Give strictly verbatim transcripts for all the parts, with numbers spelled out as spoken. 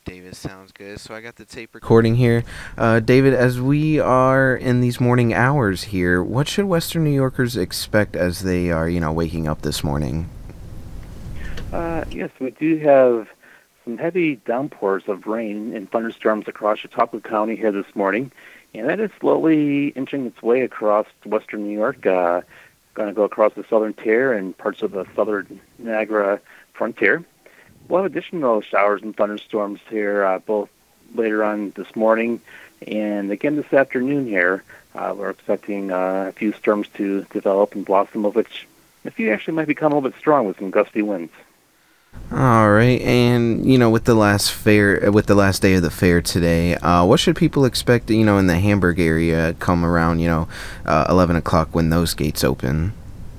David. Sounds good. So I got the tape recording here. Uh, David, as we are in these morning hours here, what should Western New Yorkers expect as they are, you know, waking up this morning? Uh, yes, we do have some heavy downpours of rain and thunderstorms across Chautauqua County here this morning, and that is slowly inching its way across western New York. Uh, going to go across the southern tier and parts of the southern Niagara frontier. We'll have additional showers and thunderstorms here, uh, both later on this morning and again this afternoon here. Uh, we're expecting uh, a few storms to develop and blossom, of which a few actually might become a little bit strong with some gusty winds. All right, and you know, with the last fair, with the last day of the fair today, uh, what should people expect? You know, in the Hamburg area, come around, you know, uh, eleven o'clock when those gates open.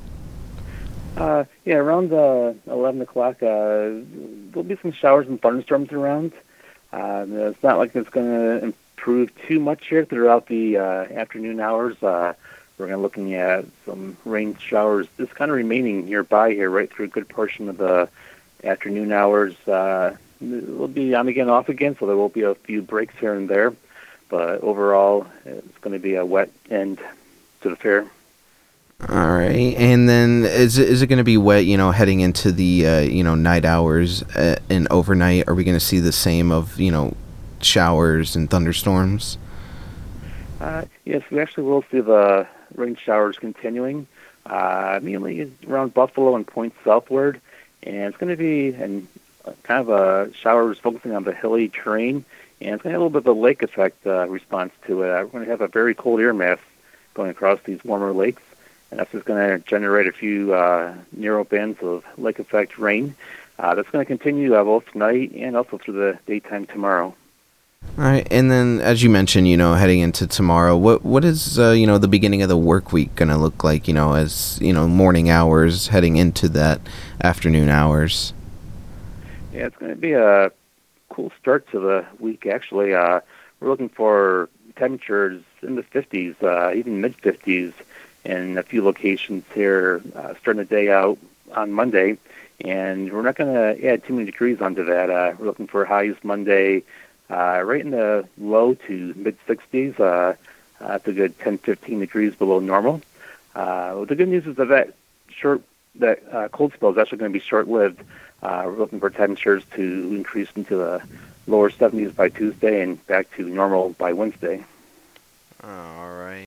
Uh, yeah, around uh, eleven o'clock, uh, there'll be some showers and thunderstorms around. Uh, it's not like it's going to improve too much here throughout the uh, afternoon hours. Uh, we're going to looking at some rain showers just kind of remaining nearby here right through a good portion of the afternoon hours. Uh, will be on again, off again, so there will be a few breaks here and there. But overall, it's going to be a wet end to the fair. All right, and then is it, is it going to be wet? You know, heading into the uh, you know night hours uh, and overnight. Are we going to see the same of you know showers and thunderstorms? Uh, yes, we actually will see the rain showers continuing, uh, mainly around Buffalo and points southward. And it's going to be an, kind of a showers focusing on the hilly terrain, and it's going to have a little bit of a lake effect uh, response to it. Uh, we're going to have a very cold air mass going across these warmer lakes, and that's just going to generate a few uh, narrow bands of lake effect rain. Uh, that's going to continue uh, both tonight and also through the daytime tomorrow. All right, and then as you mentioned, you know, heading into tomorrow, what what is uh, you know the beginning of the work week going to look like? You know, as you know, morning hours heading into that afternoon hours. Yeah, it's going to be a cool start to the week, actually. Uh, we're looking for temperatures in the fifties, uh, even mid-fifties in a few locations here, uh, starting the day out on Monday. And we're not going to add too many degrees onto that. Uh, we're looking for highs Monday uh, right in the low to mid-sixties. Uh, that's a good ten, fifteen degrees below normal. Uh, well, the good news is that that short that uh, cold spell is actually going to be short-lived. Uh, we're looking for temperatures to increase into the lower seventies by Tuesday and back to normal by Wednesday. All right.